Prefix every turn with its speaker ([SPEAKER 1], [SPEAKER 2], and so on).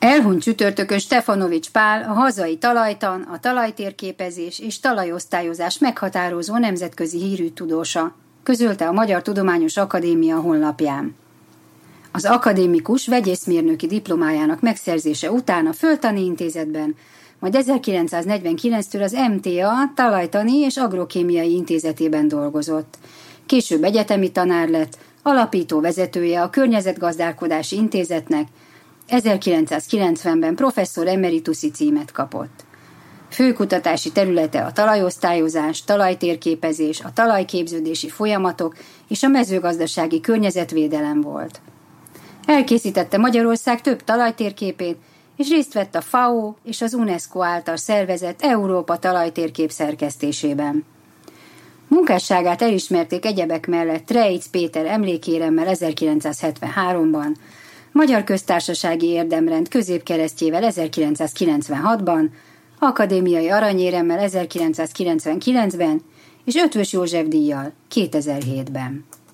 [SPEAKER 1] Elhunyt csütörtökön Stefanovics Pál, a hazai talajtan, a talajtérképezés és talajosztályozás meghatározó nemzetközi hírű tudósa, közölte a Magyar Tudományos Akadémia honlapján. Az akadémikus vegyészmérnöki diplomájának megszerzése után a Földtani Intézetben, majd 1949-től az MTA Talajtani és Agrokémiai Intézetében dolgozott. Később egyetemi tanár lett, alapító vezetője a Környezetgazdálkodási Intézetnek, 1990-ben professzor emeritusi címet kapott. Főkutatási területe a talajosztályozás, talajtérképezés, a talajképződési folyamatok és a mezőgazdasági környezetvédelem volt. Elkészítette Magyarország több talajtérképét, és részt vett a FAO és az UNESCO által szervezett Európa talajtérkép szerkesztésében. Munkásságát elismerték egyebek mellett Trejc Péter emlékéremmel 1973-ban, Magyar Köztársasági Érdemrend középkeresztjével 1996-ban, akadémiai aranyéremmel 1999-ben és Eötvös József díjjal 2007-ben.